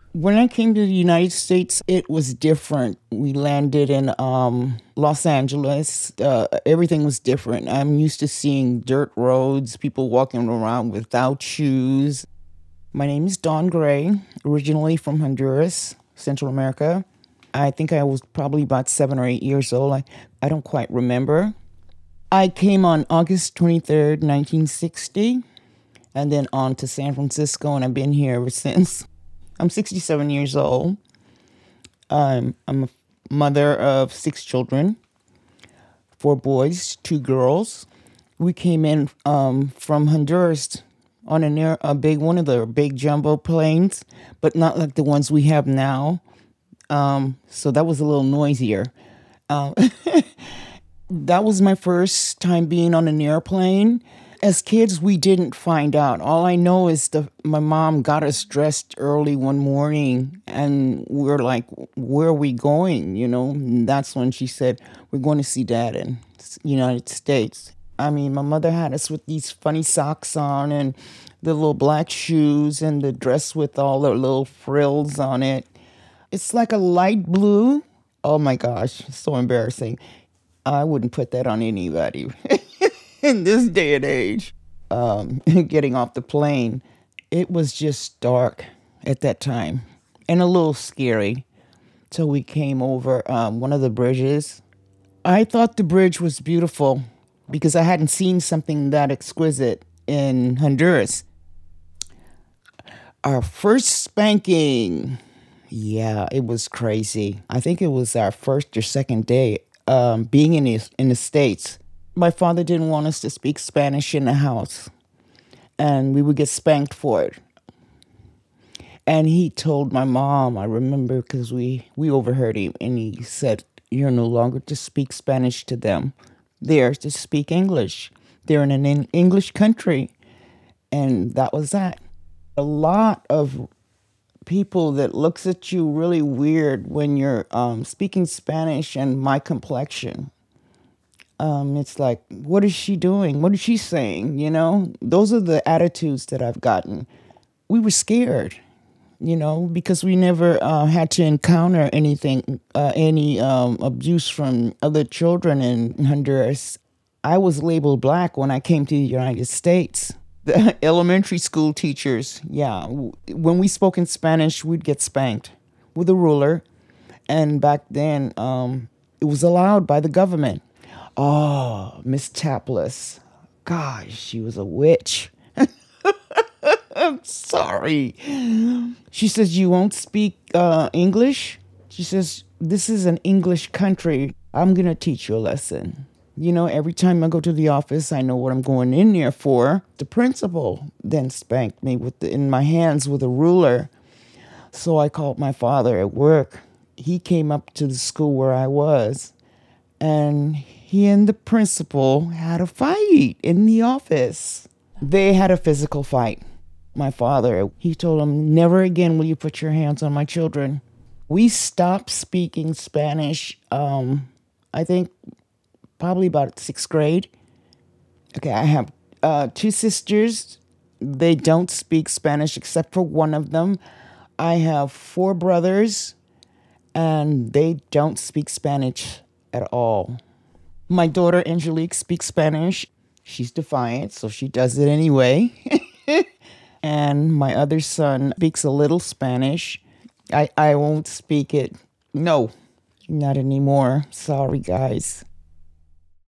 When I came to the United States, it was different. We landed in Los Angeles. Everything was different. I'm used to seeing dirt roads, people walking around without shoes. My name is Dawn Gray, originally from Honduras, Central America. I think I was probably about 7 or 8 years old. I don't quite remember. I came on August 23rd, 1960, and then on to San Francisco, and I've been here ever since. I'm 67 years old. I'm a mother of 6 children, 4 boys, 2 girls. We came in from Honduras on a big one of the big jumbo planes, but not like the ones we have now. So that was a little noisier. Uh, that was my first time being on an airplane. As kids, we didn't find out. All I know is my mom got us dressed early one morning, and we're like, "Where are we going?" And that's when she said, "We're going to see Dad in the United States." I mean, my mother had us with these funny socks on and the little black shoes and the dress with all the little frills on it. It's like a light blue. Oh my gosh, it's so embarrassing. I wouldn't put that on anybody in this day and age. Getting off the plane, it was just dark at that time and a little scary till we came over one of the bridges. I thought the bridge was beautiful because I hadn't seen something that exquisite in Honduras. Our first spanking. Yeah, it was crazy. I think it was our first or second day being in the States. My father didn't want us to speak Spanish in the house, and we would get spanked for it. And he told my mom, I remember because we overheard him, and he said, "You're no longer to speak Spanish to them. They're to speak English. They're in an English country." And that was that. A lot of people that looks at you really weird when you're speaking Spanish and my complexion. It's like, what is she doing? What is she saying? Those are the attitudes that I've gotten. We were scared, because we never had to encounter any abuse from other children in Honduras. I was labeled black when I came to the United States. The elementary school teachers, yeah, when we spoke in Spanish, we'd get spanked with a ruler. And back then, it was allowed by the government. Oh, Miss Tapless. Gosh, she was a witch. I'm sorry. She says, "You won't speak English?" She says, "This is an English country. I'm going to teach you a lesson." Every time I go to the office, I know what I'm going in there for. The principal then spanked me in my hands with a ruler. So I called my father at work. He came up to the school where I was, and he and the principal had a fight in the office. They had a physical fight. My father, he told him, "Never again will you put your hands on my children." We stopped speaking Spanish, I think, probably about 6th grade. Okay, I have 2 sisters. They don't speak Spanish except for one of them. I have 4 brothers, and they don't speak Spanish at all. My daughter, Angelique, speaks Spanish. She's defiant, so she does it anyway. And my other son speaks a little Spanish. I won't speak it. No, not anymore. Sorry, guys.